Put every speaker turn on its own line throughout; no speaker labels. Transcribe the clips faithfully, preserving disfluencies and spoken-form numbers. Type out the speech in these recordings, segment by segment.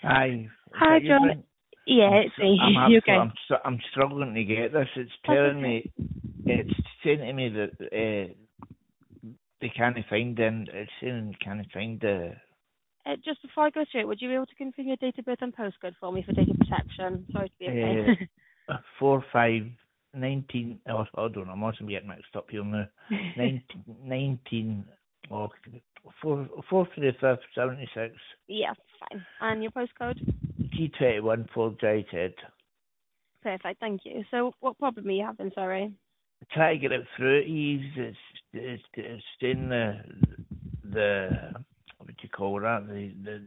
Aye. Is
Hi,
that you,
John.
Brent?
Yeah,
I'm,
it's
str-
me.
I'm,
You
abso-
okay?
I'm, str- I'm struggling to get this. It's
That's
telling
okay.
me, it's saying to me that uh, they can't find in, it's saying they can't find the
Uh, just before I go through it, would you be able to confirm your date of birth and postcode for me for data protection? Sorry to be a pain.
uh, four, five, nineteen, oh, hold on, I must be getting mixed up here now. nineteen, nineteen, oh, four, four for the fifth, seventy-six,
Yeah, fine. And your postcode?
T twenty-one, four J Z.
Perfect, thank you. So what problem are you having, sorry?
Try to get it through at ease. It's, it's, it's in the, the, what do you call that? The, the,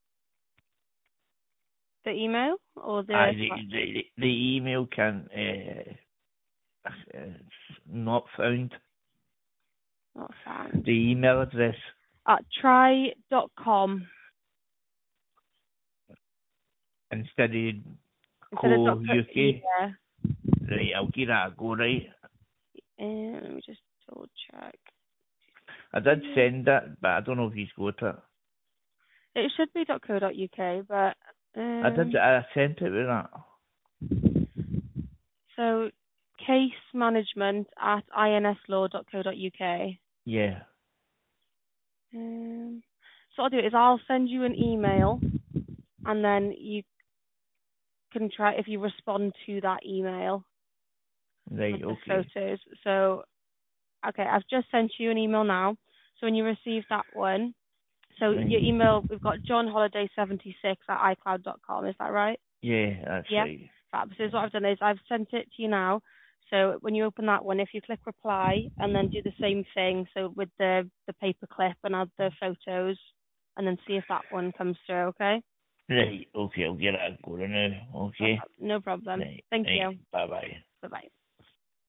The email or
uh,
the...
the, the, the email can, uh, it's not found.
Not found.
The email address.
Uh, try dot com
Instead of
instead of
co
dot co...
U K.
Yeah.
Right, I'll give that a go, right?
Uh, let me just double check.
I did send it, but I don't know if he's got it.
It should be dot co dot uk, but...
I did,
Um,
I sent it with that.
so, case management at inslaw dot co dot uk.
Yeah.
Um, so what I'll do is I'll send you an email, and then you can try if you respond to that email
Right,
with the
okay.
photos. So, okay, I've just sent you an email now. So when you receive that one, so
Right.
your email, we've got john holiday seventy six at icloud dot com. Is that right?
Yeah, that's
Yeah.
right.
Fab. So what I've done is I've sent it to you now. So when you open that one, if you click reply and then do the same thing, so with the the paper clip and add the photos, and then see if that one comes through. Okay.
Right, okay, I'll get it a go now.
No
Okay.
prob- no problem.
Right,
Thank
right.
you.
Bye bye.
Bye bye.